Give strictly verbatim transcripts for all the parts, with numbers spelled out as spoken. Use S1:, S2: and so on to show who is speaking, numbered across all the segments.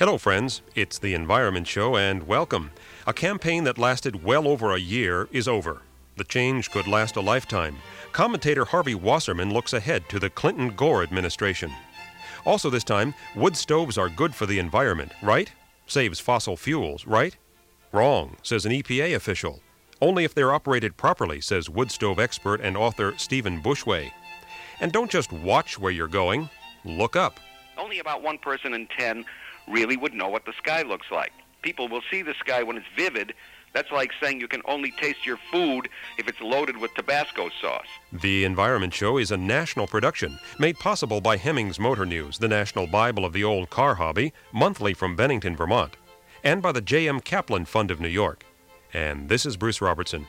S1: Hello, friends. It's the Environment Show, and welcome. A campaign that lasted well over a year is over. The change could last a lifetime. Commentator Harvey Wasserman looks ahead to the Clinton-Gore administration. Also this time, wood stoves are good for the environment, right? Saves fossil fuels, right? Wrong, says an E P A official. Only if they're operated properly, says wood stove expert and author Stephen Bushway. And don't just watch where you're going. Look up.
S2: Only about one person in ten really would know what the sky looks like. People will see the sky when it's vivid. That's like saying you can only taste your food if it's loaded with Tabasco sauce.
S1: The Environment Show is a national production made possible by Hemmings Motor News, the national Bible of the old car hobby, monthly from Bennington, Vermont, and by the J M Kaplan Fund of New York. And this is Bruce Robertson.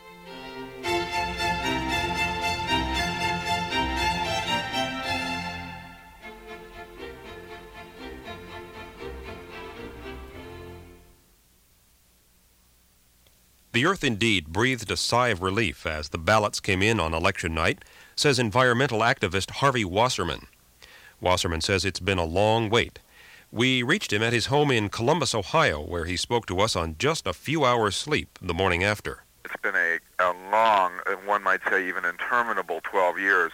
S1: The earth indeed breathed a sigh of relief as the ballots came in on election night, says environmental activist Harvey Wasserman. Wasserman says it's been a long wait. We reached him at his home in Columbus, Ohio, where he spoke to us on just a few hours' sleep the morning after.
S3: It's been a, a long, and one might say even interminable twelve years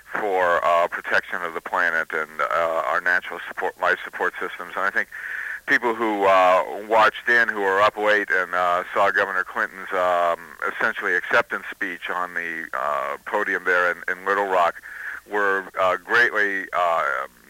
S3: for uh, protection of the planet and uh, our natural support, life support systems. And I think people who uh, watched in, who were up late and uh, saw Governor Clinton's um, essentially acceptance speech on the uh, podium there in, in Little Rock were uh, greatly uh,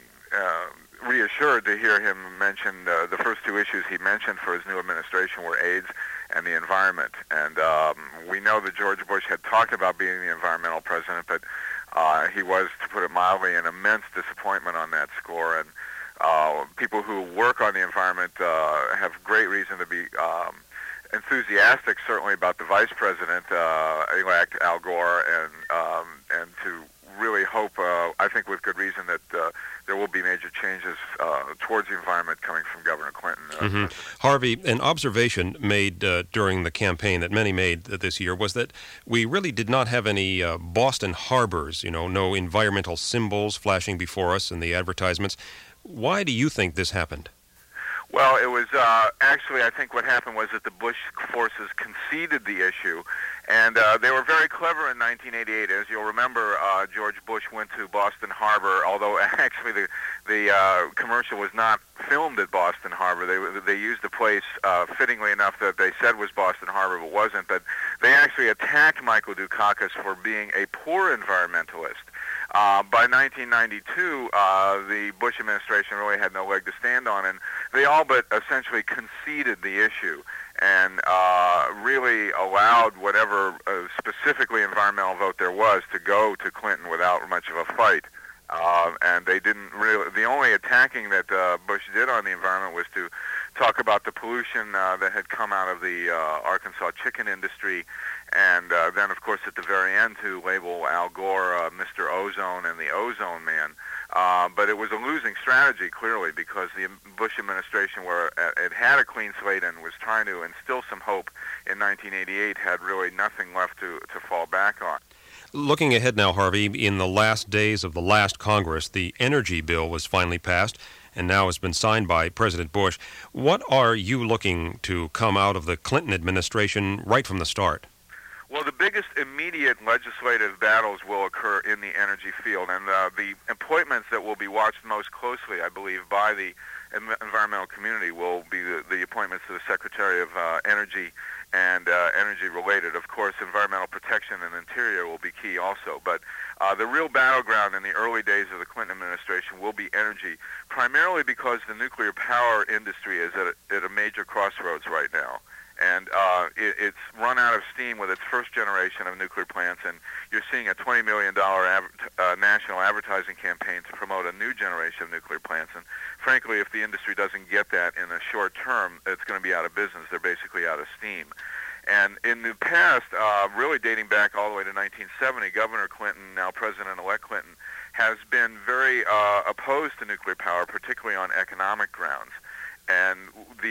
S3: uh, reassured to hear him mention uh, the first two issues he mentioned for his new administration were AIDS and the environment. And um, we know that George Bush had talked about being the environmental president, but uh, he was, to put it mildly, an immense disappointment on that score. And Uh, people who work on the environment uh, have great reason to be um, enthusiastic, certainly about the Vice President-elect uh, Al Gore, and um, and to really hope, uh, I think with good reason, that uh, there will be major changes uh, towards the environment coming from Governor Clinton. Uh,
S1: mm-hmm. Harvey, an observation made uh, during the campaign that many made this year was that we really did not have any uh, Boston harbors, you know, no environmental symbols flashing before us in the advertisements. Why do you think this happened?
S3: Well, it was uh, actually, I think what happened was that the Bush forces conceded the issue, and uh, they were very clever in nineteen eighty-eight. As you'll remember, uh, George Bush went to Boston Harbor, although actually the the uh, commercial was not filmed at Boston Harbor. They they used the place uh, fittingly enough that they said was Boston Harbor, but wasn't. But they actually attacked Michael Dukakis for being a poor environmentalist. Uh, by nineteen ninety-two, uh, the Bush administration really had no leg to stand on, and they all but essentially conceded the issue and uh, really allowed whatever uh, specifically environmental vote there was to go to Clinton without much of a fight. Uh, and they didn't really, the only attacking that uh, Bush did on the environment was to talk about the pollution uh, that had come out of the uh, Arkansas chicken industry, and uh, then, of course, at the very end, to label Al Gore uh, Mister Ozone and the Ozone Man. Uh, but it was a losing strategy, clearly, because the Bush administration, where it had a clean slate and was trying to instill some hope in nineteen eighty-eight, had really nothing left to, to fall back on.
S1: Looking ahead now, Harvey, in the last days of the last Congress, the energy bill was finally passed and now has been signed by President Bush. What are you looking to come out of the Clinton administration right from the start?
S3: Well, the biggest immediate legislative battles will occur in the energy field, and uh, the appointments that will be watched most closely, I believe, by the environmental community will be the, the appointments to the Secretary of uh, Energy and uh, energy-related. Of course, environmental protection and interior will be key also. But uh, the real battleground in the early days of the Clinton administration will be energy, primarily because the nuclear power industry is at a, at a major crossroads right now. And uh, it, it's run out of steam with its first generation of nuclear plants, and you're seeing a twenty million dollars av- uh, national advertising campaign to promote a new generation of nuclear plants. And frankly, if the industry doesn't get that in the short term, it's going to be out of business. They're basically out of steam. And in the past, uh, really dating back all the way to nineteen seventy, Governor Clinton, now President-elect Clinton, has been very uh, opposed to nuclear power, particularly on economic grounds. And the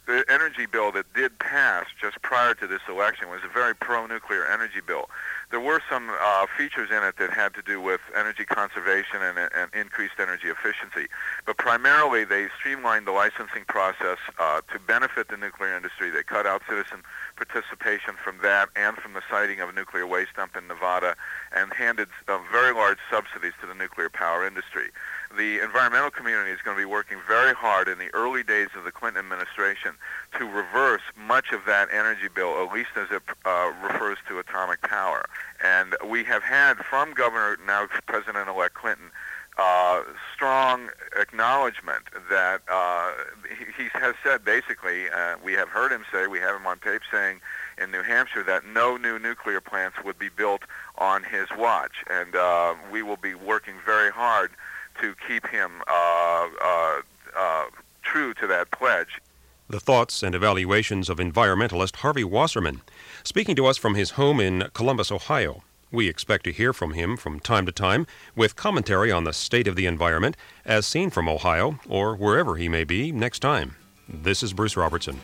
S3: The energy bill that did pass just prior to this election was a very pro-nuclear energy bill. There were some uh, features in it that had to do with energy conservation and, and increased energy efficiency. But primarily, they streamlined the licensing process uh, to benefit the nuclear industry. They cut out citizen participation from that and from the siting of a nuclear waste dump in Nevada, and handed uh, very large subsidies to the nuclear power industry. The environmental community is going to be working very hard in the early days of the Clinton administration to reverse much of that energy bill, at least as it uh, refers to atomic power. And we have had from Governor, now President-elect Clinton, uh, strong acknowledgement that uh, he, he has said basically, uh, we have heard him say, we have him on tape saying in New Hampshire that no new nuclear plants would be built on his watch. And uh, we will be working very hard to keep him uh, uh, uh, true to that pledge.
S1: The thoughts and evaluations of environmentalist Harvey Wasserman, speaking to us from his home in Columbus, Ohio. We expect to hear from him from time to time with commentary on the state of the environment as seen from Ohio or wherever he may be next time. This is Bruce Robertson.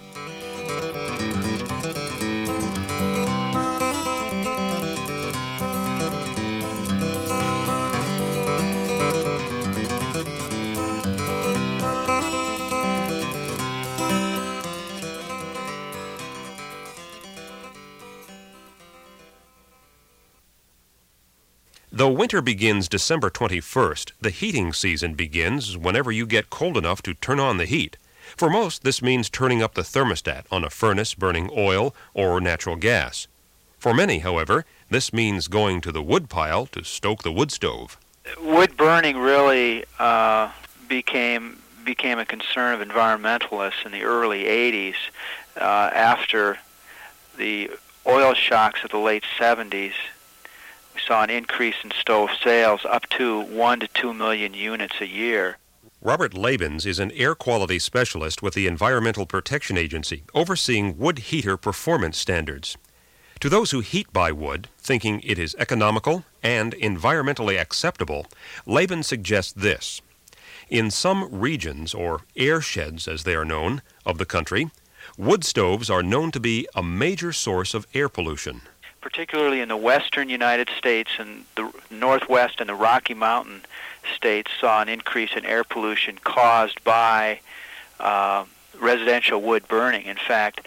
S1: Though winter begins December twenty-first, the heating season begins whenever you get cold enough to turn on the heat. For most, this means turning up the thermostat on a furnace burning oil or natural gas. For many, however, this means going to the wood pile to stoke the wood stove.
S4: Wood burning really uh, became became a concern of environmentalists in the early eighties uh, after the oil shocks of the late seventies. We saw an increase in stove sales up to one to two million units a year.
S1: Robert Labens is an air quality specialist with the Environmental Protection Agency, overseeing wood heater performance standards. To those who heat by wood, thinking it is economical and environmentally acceptable, Labens suggests this. In some regions, or air sheds as they are known, of the country, wood stoves are known to be a major source of air pollution.
S4: Particularly in the western United States and the Northwest and the Rocky Mountain states saw an increase in air pollution caused by uh, residential wood burning. In fact,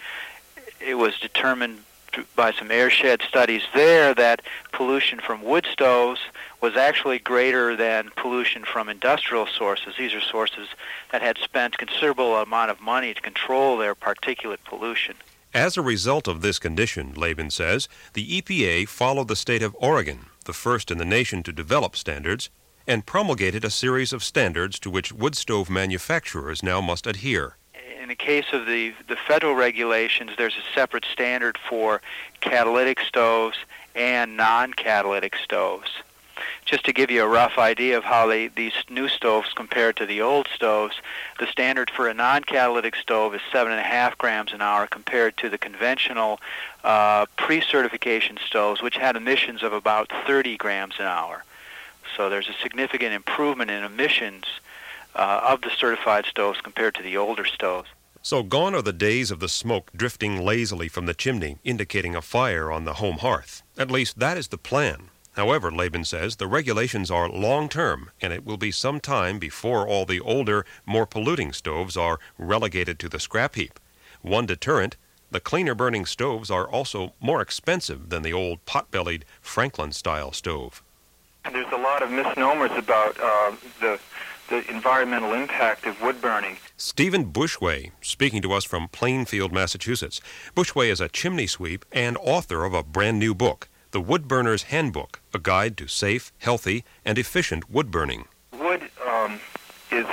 S4: it was determined by some airshed studies there that pollution from wood stoves was actually greater than pollution from industrial sources. These are sources that had spent considerable amount of money to control their particulate pollution.
S1: As a result of this condition, Labens says, the E P A followed the state of Oregon, the first in the nation to develop standards, and promulgated a series of standards to which wood stove manufacturers now must adhere.
S4: In the case of the, the federal regulations, there's a separate standard for catalytic stoves and non-catalytic stoves. Just to give you a rough idea of how they, these new stoves compare to the old stoves, the standard for a non-catalytic stove is seven point five grams an hour compared to the conventional uh, pre-certification stoves, which had emissions of about thirty grams an hour. So there's a significant improvement in emissions uh, of the certified stoves compared to the older stoves.
S1: So gone are the days of the smoke drifting lazily from the chimney, indicating a fire on the home hearth. At least that is the plan. However, Labens says, the regulations are long-term, and it will be some time before all the older, more polluting stoves are relegated to the scrap heap. One deterrent, the cleaner-burning stoves are also more expensive than the old pot-bellied Franklin-style stove.
S5: There's a lot of misnomers about uh, the, the environmental impact of wood burning.
S1: Stephen Bushway, speaking to us from Plainfield, Massachusetts. Bushway is a chimney sweep and author of a brand-new book, The Wood Burner's Handbook, a guide to safe, healthy, and efficient wood burning.
S5: Wood um, is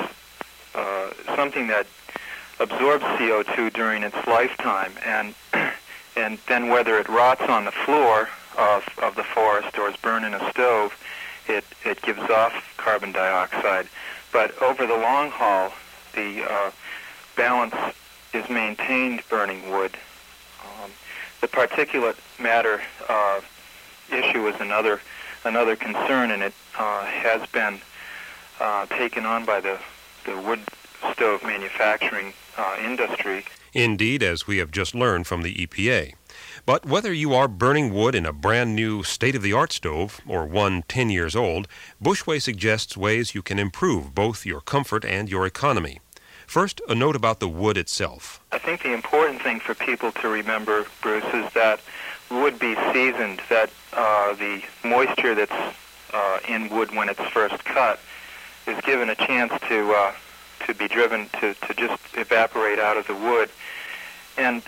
S5: uh, something that absorbs C O two during its lifetime, and and then whether it rots on the floor of, of the forest or is burned in a stove, it, it gives off carbon dioxide. But over the long haul, the uh, balance is maintained burning wood. Um, the particulate matter uh, issue is another another concern, and it uh, has been uh, taken on by the the wood stove manufacturing uh, industry.
S1: Indeed, as we have just learned from the E P A. But whether you are burning wood in a brand new state-of-the-art stove or one ten years old, Bushway suggests ways you can improve both your comfort and your economy. First, a note about the wood itself.
S5: I think the important thing for people to remember, Bruce, is that wood be seasoned, that uh, the moisture that's uh, in wood when it's first cut is given a chance to uh, to be driven to, to just evaporate out of the wood. And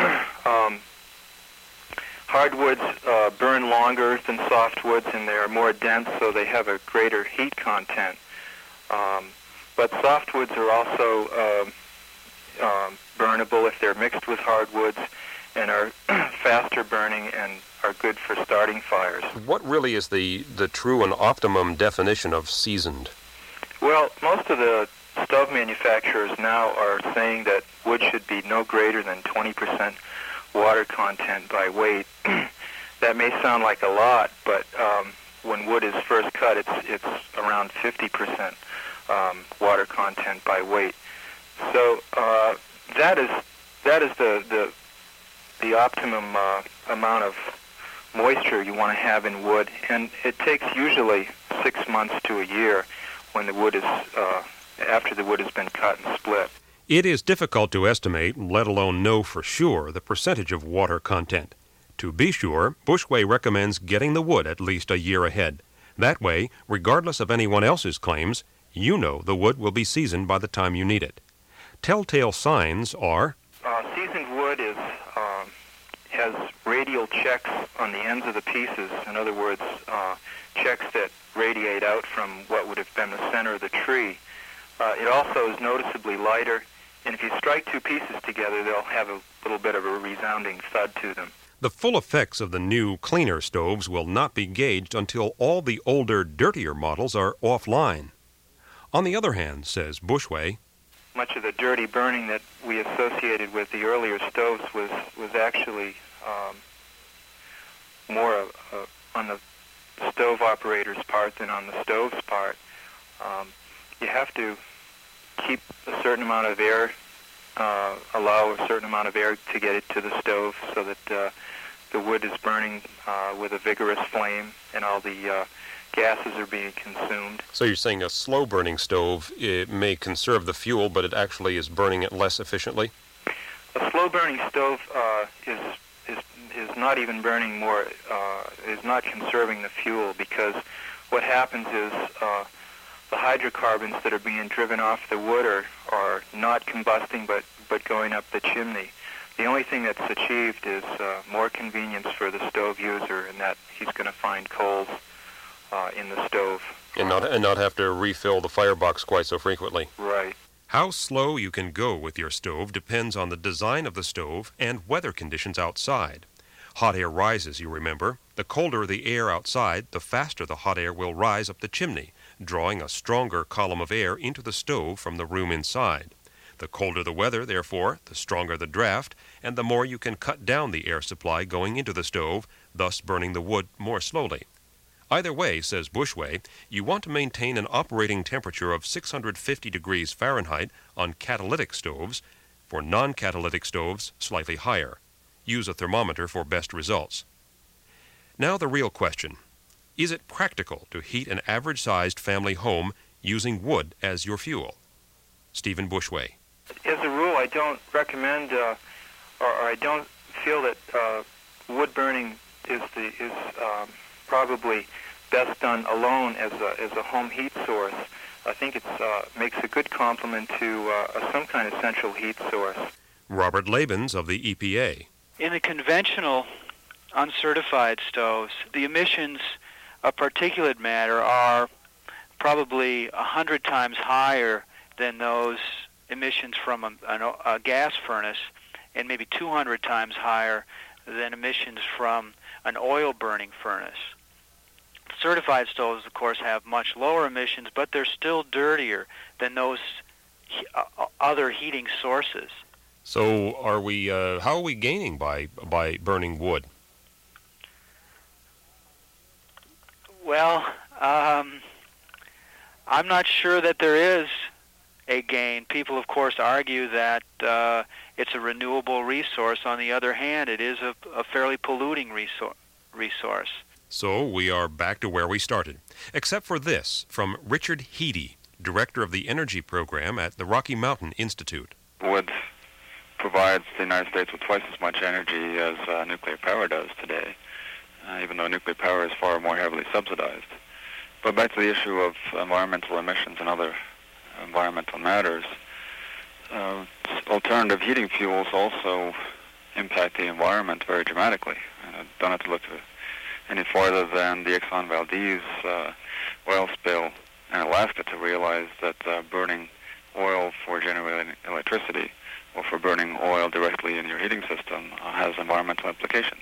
S5: um, hardwoods uh, burn longer than softwoods, and they are more dense, so they have a greater heat content. Um, but softwoods are also uh, um, burnable if they're mixed with hardwoods, and are faster burning and are good for starting fires.
S1: What really is the, the true and optimum definition of seasoned?
S5: Well, most of the stove manufacturers now are saying that wood should be no greater than twenty percent water content by weight. That may sound like a lot, but um, when wood is first cut, it's it's around fifty percent um, water content by weight. So uh, that is that is the the the optimum uh, amount of moisture you want to have in wood, and it takes usually six months to a year when the wood is uh, after the wood has been cut and split.
S1: It is difficult to estimate, let alone know for sure, the percentage of water content. To be sure, Bushway recommends getting the wood at least a year ahead. That way, regardless of anyone else's claims, you know the wood will be seasoned by the time you need it. Telltale signs are...
S5: Uh, seasoned wood is um, has radial checks on the ends of the pieces. In other words, uh, checks that radiate out from what would have been the center of the tree. Uh, it also is noticeably lighter, and if you strike two pieces together, they'll have a little bit of a resounding thud to them.
S1: The full effects of the new, cleaner stoves will not be gauged until all the older, dirtier models are offline. On the other hand, says Bushway,
S5: much of the dirty burning that we associated with the earlier stoves was, was actually um, more uh, on the stove operator's part than on the stove's part. Um, you have to keep a certain amount of air, uh, allow a certain amount of air to get it to the stove so that uh, the wood is burning uh, with a vigorous flame and all the uh, gases are being consumed.
S1: So you're saying a slow-burning stove, it may conserve the fuel, but it actually is burning it less efficiently?
S5: A slow-burning stove uh, is is is not even burning more, uh, is not conserving the fuel, because what happens is uh, the hydrocarbons that are being driven off the wood are, are not combusting but, but going up the chimney. The only thing that's achieved is uh, more convenience for the stove user, in that he's going to find coals uh, in the stove.
S1: And not, and not have to refill the firebox quite so frequently.
S5: Right.
S1: How slow you can go with your stove depends on the design of the stove and weather conditions outside. Hot air rises, you remember. The colder the air outside, the faster the hot air will rise up the chimney, drawing a stronger column of air into the stove from the room inside. The colder the weather, therefore, the stronger the draft, and the more you can cut down the air supply going into the stove, thus burning the wood more slowly. Either way, says Bushway, you want to maintain an operating temperature of six hundred fifty degrees Fahrenheit on catalytic stoves. For non-catalytic stoves, slightly higher. Use a thermometer for best results. Now the real question. Is it practical to heat an average-sized family home using wood as your fuel? Stephen Bushway.
S5: As a rule, I don't recommend, uh, or, or I don't feel that uh, wood burning is the is um, probably best done alone as a as a home heat source. I think it uh, makes a good complement to uh, some kind of central heat source.
S1: Robert Labens of the E P A.
S4: In the conventional, uncertified stoves, the emissions of particulate matter are probably a hundred times higher than those emissions from a, a, a gas furnace, and maybe two hundred times higher than emissions from an oil-burning furnace. Certified stoves, of course, have much lower emissions, but they're still dirtier than those he, uh, other heating sources.
S1: So, are we? Uh, how are we gaining by by burning wood?
S4: Well, um, I'm not sure that there is a gain. People, of course, argue that uh, it's a renewable resource. On the other hand, it is a, a fairly polluting resor- resource.
S1: So we are back to where we started, except for this from Richard Heady, director of the Energy Program at the Rocky Mountain Institute.
S6: Wood provides the United States with twice as much energy as uh, nuclear power does today, uh, even though nuclear power is far more heavily subsidized. But back to the issue of environmental emissions and other environmental matters, uh, alternative heating fuels also impact the environment very dramatically. I don't have to look any farther than the Exxon Valdez uh, oil spill in Alaska to realize that uh, burning oil for generating electricity or for burning oil directly in your heating system uh, has environmental implications,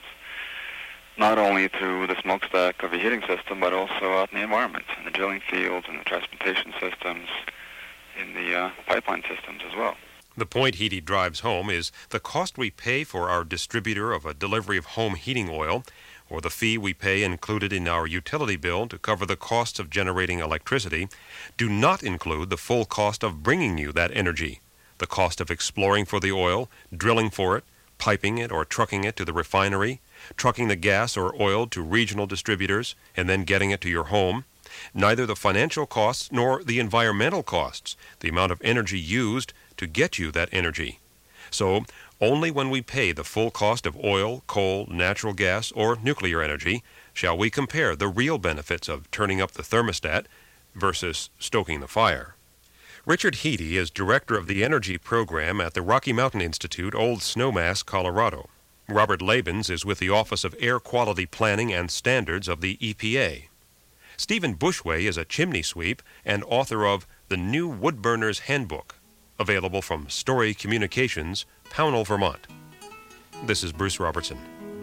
S6: not only through the smokestack of a heating system, but also out in the environment, in the drilling fields, in the transportation systems, in the uh, pipeline systems as well.
S1: The point Heady drives home is the cost we pay for our distributor of a delivery of home heating oil, or the fee we pay included in our utility bill to cover the costs of generating electricity, do not include the full cost of bringing you that energy, the cost of exploring for the oil, drilling for it, piping it or trucking it to the refinery, trucking the gas or oil to regional distributors, and then getting it to your home. Neither the financial costs nor the environmental costs, the amount of energy used to get you that energy. So, only when we pay the full cost of oil, coal, natural gas, or nuclear energy shall we compare the real benefits of turning up the thermostat versus stoking the fire. Richard Heady is director of the Energy Program at the Rocky Mountain Institute, Old Snowmass, Colorado. Robert Labens is with the Office of Air Quality Planning and Standards of the E P A. Stephen Bushway is a chimney sweep and author of The New Woodburner's Handbook, available from Story Communications, Pownell, Vermont. This is Bruce Robertson.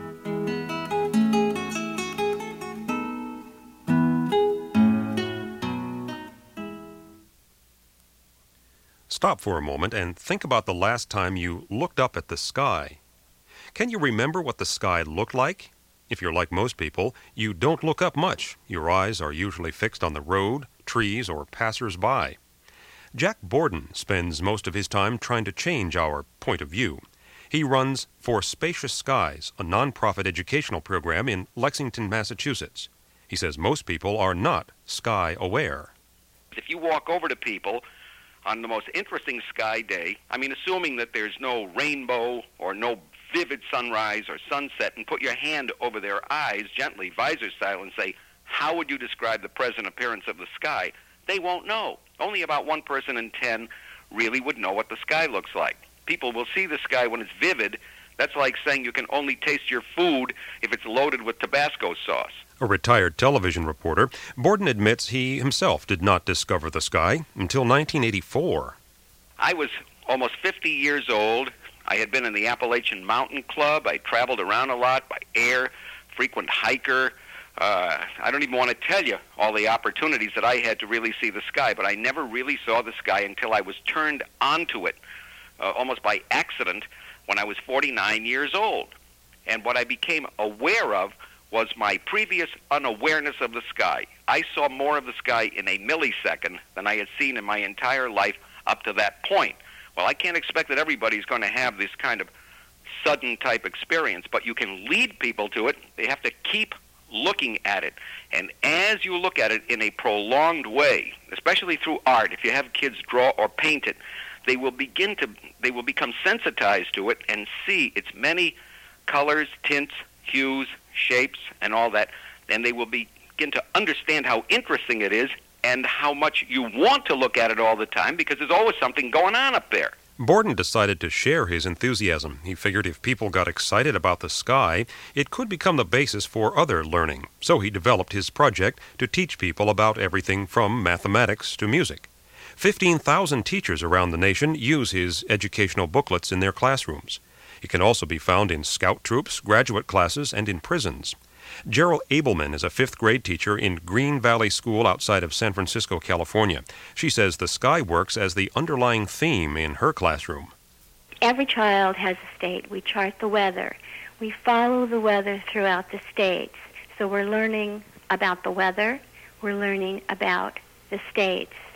S1: Stop for a moment and think about the last time you looked up at the sky. Can you remember what the sky looked like? If you're like most people, you don't look up much. Your eyes are usually fixed on the road, trees, or passers-by. Jack Borden spends most of his time trying to change our point of view. He runs For Spacious Skies, a nonprofit educational program in Lexington, Massachusetts. He says most people are not sky aware.
S2: If you walk over to people on the most interesting sky day, I mean, assuming that there's no rainbow or no vivid sunrise or sunset, and put your hand over their eyes gently, visor style, and say, how would you describe the present appearance of the sky? They won't know. Only about one person in ten really would know what the sky looks like. People will see the sky when it's vivid. That's like saying you can only taste your food if it's loaded with Tabasco sauce.
S1: A retired television reporter, Borden admits he himself did not discover the sky until nineteen eighty-four.
S2: I was almost fifty years old. I had been in the Appalachian Mountain Club. I traveled around a lot by air, frequent hiker. Uh, I don't even want to tell you all the opportunities that I had to really see the sky, but I never really saw the sky until I was turned onto it, uh, almost by accident, when I was forty-nine years old. And what I became aware of was my previous unawareness of the sky. I saw more of the sky in a millisecond than I had seen in my entire life up to that point. Well, I can't expect that everybody's going to have this kind of sudden type experience, but you can lead people to it. They have to keep looking at it. And as you look at it in a prolonged way, especially through art, if you have kids draw or paint it, they will begin to, they will become sensitized to it and see its many colors, tints, hues, shapes, and all that. And they will begin to understand how interesting it is and how much you want to look at it all the time, because there's always something going on up there.
S1: Borden decided to share his enthusiasm. He figured if people got excited about the sky, it could become the basis for other learning. So he developed his project to teach people about everything from mathematics to music. fifteen thousand teachers around the nation use his educational booklets in their classrooms. It can also be found in scout troops, graduate classes, and in prisons. Gerald Abelman is a fifth grade teacher in Green Valley School outside of San Francisco, California. She says the sky works as the underlying theme in her classroom.
S7: Every child has a state. We chart the weather. We follow the weather throughout the states. So we're learning about the weather. We're learning about the states.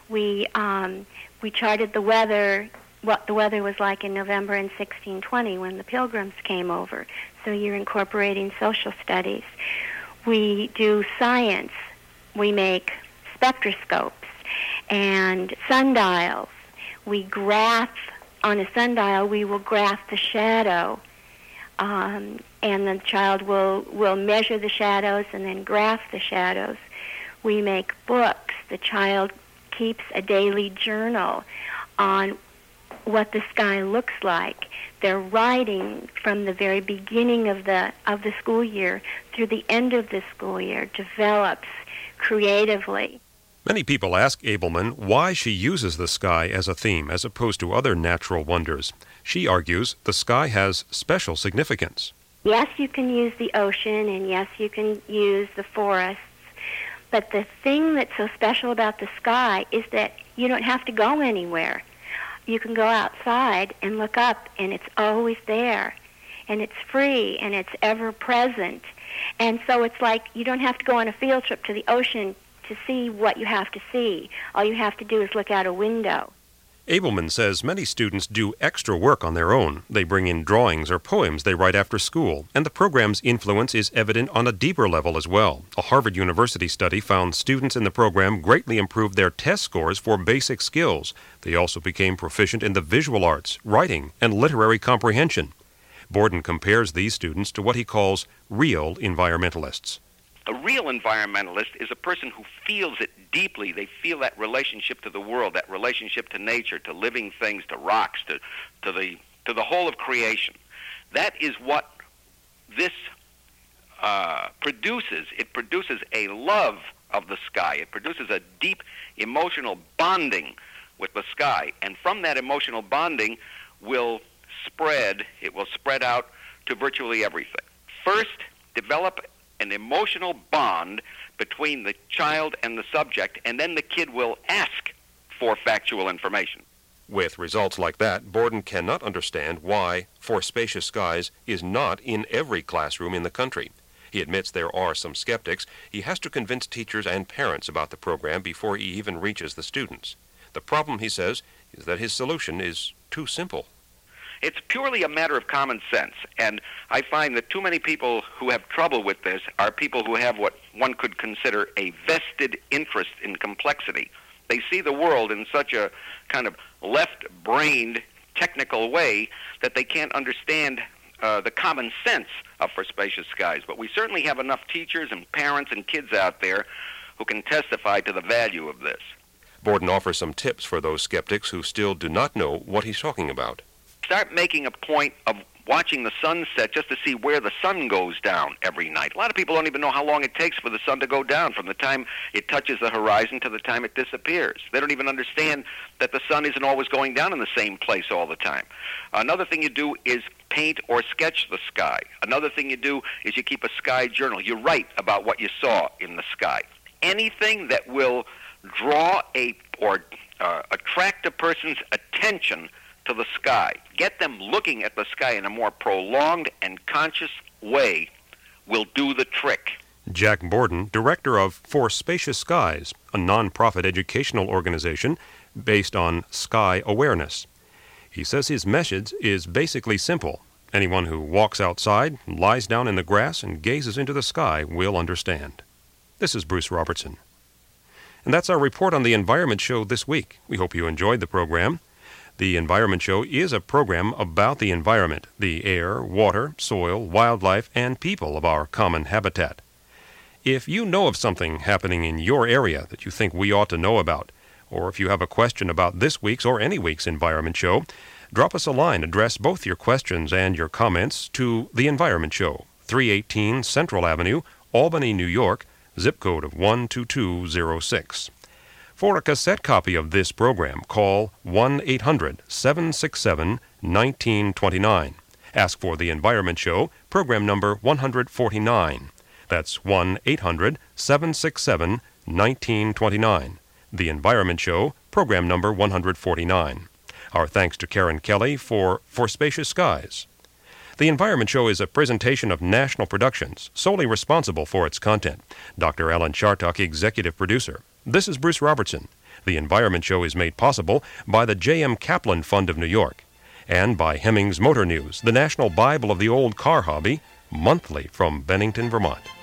S7: We um, we charted the weather, what the weather was like in November in sixteen twenty when the Pilgrims came over. So you're incorporating social studies. We do science. We make spectroscopes and sundials. We graph, on a sundial, we will graph the shadow. Um, and the child will, will measure the shadows and then graph the shadows. We make books. The child keeps a daily journal on what the sky looks like. Their writing from the very beginning of the of the school year through the end of the school year develops creatively.
S1: Many people ask Abelman why she uses the sky as a theme as opposed to other natural wonders. She argues the sky has special significance.
S7: Yes, you can use the ocean, and yes, you can use the forests, but the thing that's so special about the sky is that you don't have to go anywhere. You can go outside and look up, and it's always there, and it's free, and it's ever present. And so it's like you don't have to go on a field trip to the ocean to see what you have to see. All you have to do is look out a window.
S1: Abelman says many students do extra work on their own. They bring in drawings or poems they write after school, and the program's influence is evident on a deeper level as well. A Harvard University study found students in the program greatly improved their test scores for basic skills. They also became proficient in the visual arts, writing, and literary comprehension. Borden compares these students to what he calls real environmentalists.
S2: A real environmentalist is a person who feels it deeply. They feel that relationship to the world, that relationship to nature, to living things, to rocks, to, to the to the whole of creation. That is what this uh, produces. It produces a love of the sky. It produces a deep emotional bonding with the sky. And from that emotional bonding will spread, it will spread out to virtually everything. First, develop an emotional bond between the child and the subject, and then the kid will ask for factual information.
S1: With results like that, Borden cannot understand why For Spacious Skies is not in every classroom in the country. He admits there are some skeptics. He has to convince teachers and parents about the program before he even reaches the students. The problem, he says, is that his solution is too simple.
S2: It's purely a matter of common sense, and I find that too many people who have trouble with this are people who have what one could consider a vested interest in complexity. They see the world in such a kind of left-brained, technical way that they can't understand uh, the common sense of For Spacious Skies. But we certainly have enough teachers and parents and kids out there who can testify to the value of this.
S1: Borden offers some tips for those skeptics who still do not know what he's talking about.
S2: Start making a point of watching the sunset just to see where the sun goes down every night. A lot of people don't even know how long it takes for the sun to go down from the time it touches the horizon to the time it disappears. They don't even understand that the sun isn't always going down in the same place all the time. Another thing you do is paint or sketch the sky. Another thing you do is you keep a sky journal. You write about what you saw in the sky. Anything that will draw a or uh, attract a person's attention to the sky, get them looking at the sky in a more prolonged and conscious way, will do the trick.
S1: Jack Borden, director of For Spacious Skies, a non-profit educational organization based on sky awareness. He says his message is basically simple. Anyone who walks outside, lies down in the grass, and gazes into the sky will understand. This is Bruce Robertson. And that's our report on the Environment Show this week. We hope you enjoyed the program. The Environment Show is a program about the environment, the air, water, soil, wildlife, and people of our common habitat. If you know of something happening in your area that you think we ought to know about, or if you have a question about this week's or any week's Environment Show, drop us a line. Address both your questions and your comments to The Environment Show, three eighteen Central Avenue, Albany, New York, zip code of one two two zero six. For a cassette copy of this program, call one eight hundred seven six seven one nine two nine. Ask for The Environment Show, program number one forty-nine. That's one eight hundred seven six seven one nine two nine. The Environment Show, program number one forty-nine. Our thanks to Karen Kelly for For Spacious Skies. The Environment Show is a presentation of National Productions, solely responsible for its content. Doctor Alan Chartock, executive producer. This is Bruce Robertson. The Environment Show is made possible by the J M Kaplan Fund of New York and by Hemmings Motor News, the national Bible of the old car hobby, monthly from Bennington, Vermont.